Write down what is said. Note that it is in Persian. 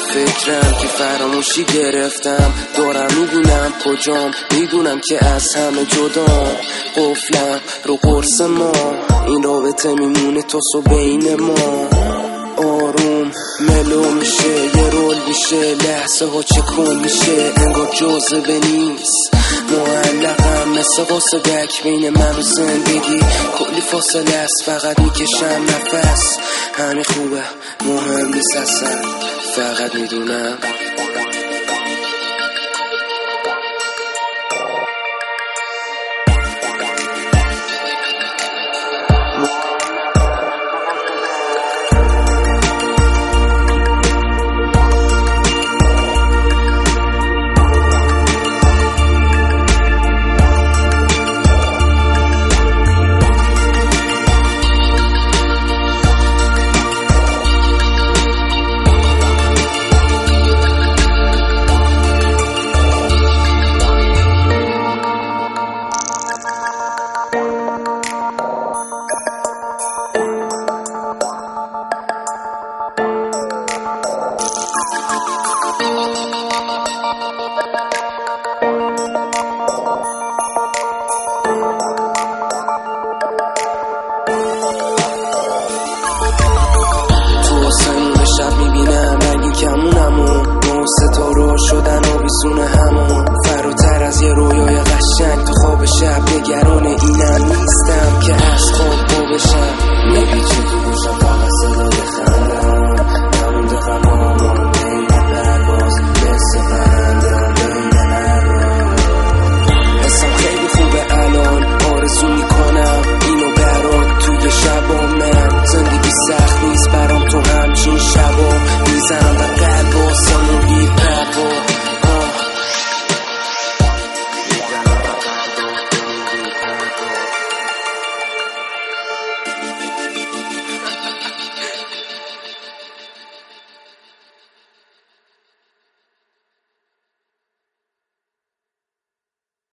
فکرم که فراموشی گرفتم، دارم میدونم کجام، میدونم که از همه جدام. قفلم رو قرص ما، این رابطه میمونه تا صبح بین ما. آروم ملو میشه، یه رول میشه، لحظه ها چکون میشه، انگار جاذبه نیست. معلقم مثل قاصدک بین من و زندگی، کلی فاصله است، فقط میکشم نفس. همین خوبه، مهم نیست اصلا، فقط میدونم